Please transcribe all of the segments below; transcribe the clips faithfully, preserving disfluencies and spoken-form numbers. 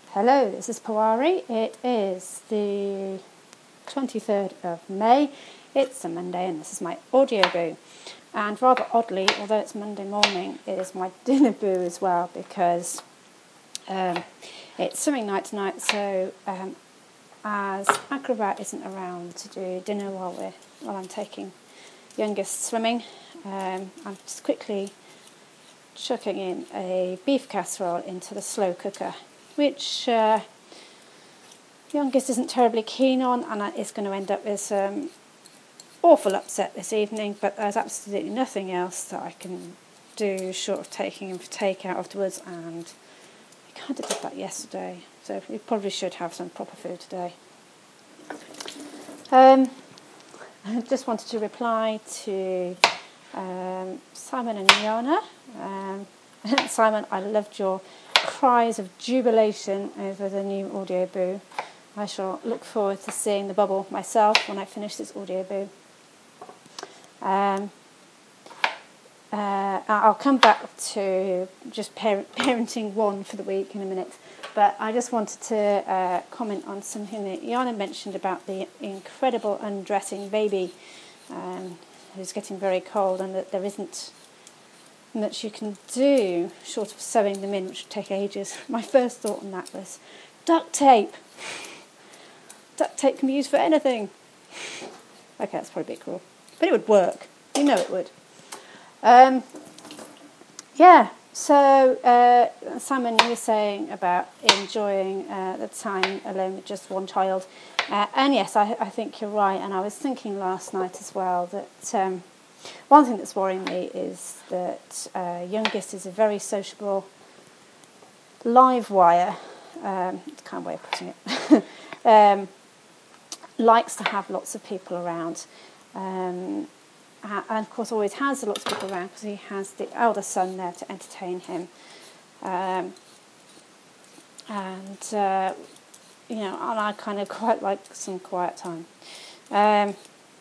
Hello, this is Pawari. It is the twenty-third of May. It's a Monday and this is my audio boo. And rather oddly, although it's Monday morning, it is my dinner boo as well because um, it's swimming night tonight. So um, as Acrobat isn't around to do dinner while we're while I'm taking youngest swimming, um, I'm just quickly chucking in a beef casserole into the slow cooker, which uh, youngest isn't terribly keen on, and it's going to end up with some awful upset this evening, but there's absolutely nothing else that I can do short of taking him for takeout afterwards, and I kind of did that yesterday, so we probably should have some proper food today. Um, I just wanted to reply to um, Simon and Yana. Um, Simon, I loved your cries of jubilation over the new audio boo. I shall look forward to seeing the bubble myself when I finish this audio boo. Um, uh, I'll come back to just parent, parenting one for the week in a minute, but I just wanted to uh, comment on something that Yana mentioned about the incredible undressing baby um, who's getting very cold, and that there isn't much you can do short of sewing them in, which would take ages. My first thought on that was duct tape. Duct tape can be used for anything. Okay, that's probably a bit cruel, but it would work. You know it would. Um, yeah, so uh, Simon, you were saying about enjoying uh, the time alone with just one child. Uh, and yes, I, I think you're right. And I was thinking last night as well that um, one thing that's worrying me is that uh, youngest is a very sociable live wire. Um, it's kind of way of putting it. um, likes to have lots of people around. Um, and of course always has lots of people around because he has the elder son there to entertain him. Um, and, uh, you know, and I kind of quite like some quiet time. Um,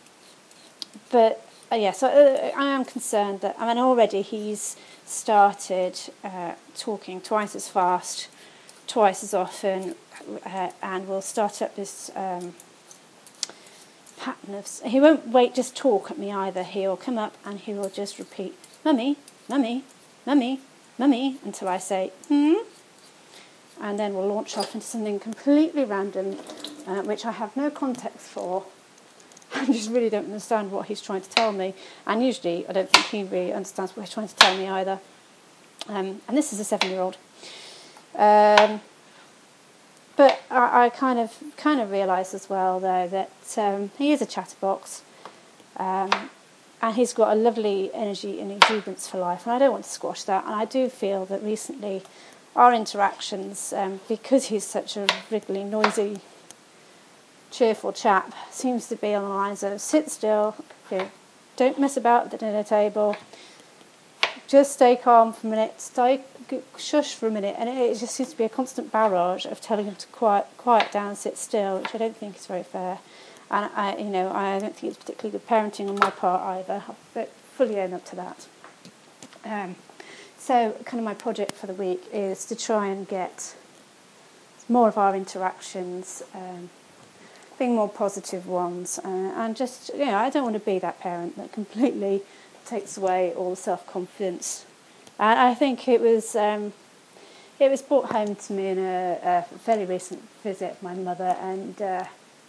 but, uh, yeah, so uh, I am concerned that, I mean, already he's started uh, talking twice as fast, twice as often, uh, and will start up this um, pattern of... He won't wait, just talk at me either. He'll come up and he will just repeat, mummy, mummy, mummy, mummy, until I say, hmm? And then we'll launch off into something completely random, uh, which I have no context for. I just really don't understand what he's trying to tell me. And usually I don't think he really understands what he's trying to tell me either. Um, and this is a seven-year-old. Um, but I, I kind of kind of realise as well, though, that um, he is a chatterbox. Um, and he's got a lovely energy and exuberance for life. And I don't want to squash that. And I do feel that recently our interactions, um, because he's such a wriggly, noisy, cheerful chap, seems to be on the lines of sit still, you know, don't mess about at the dinner table, just stay calm for a minute, stay shush for a minute, and it just seems to be a constant barrage of telling him to quiet, quiet down, sit still, which I don't think is very fair. And I, you know, I don't think it's particularly good parenting on my part either. I fully own up to that. Um, so, kind of my project for the week is to try and get more of our interactions um, being more positive ones, uh, and just, you know, I don't want to be that parent that completely takes away all the self-confidence. And I think it was um, it was brought home to me in a, a fairly recent visit of my mother, and uh,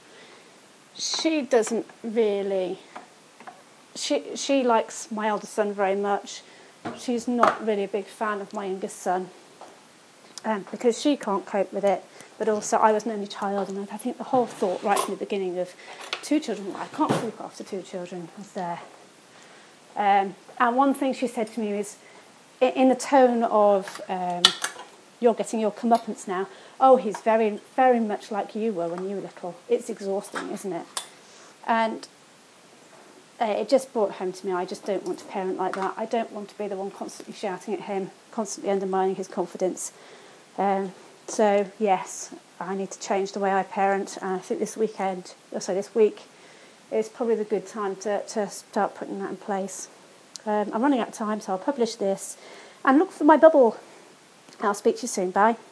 she doesn't really, she she likes my elder son very much. She's not really a big fan of my youngest son, um, because she can't cope with it. But also, I was an only child, and I think the whole thought right from the beginning of two children, I can't look after two children, was there. Um, and one thing she said to me is, in the tone of, um, you're getting your comeuppance now, oh, he's very, very much like you were when you were little. It's exhausting, isn't it? And uh, it just brought home to me, I just don't want to parent like that. I don't want to be the one constantly shouting at him, constantly undermining his confidence. Um, So, yes, I need to change the way I parent, and I think this weekend, or so this week, is probably the good time to, to start putting that in place. Um, I'm running out of time, so I'll publish this and look for my bubble. I'll speak to you soon. Bye.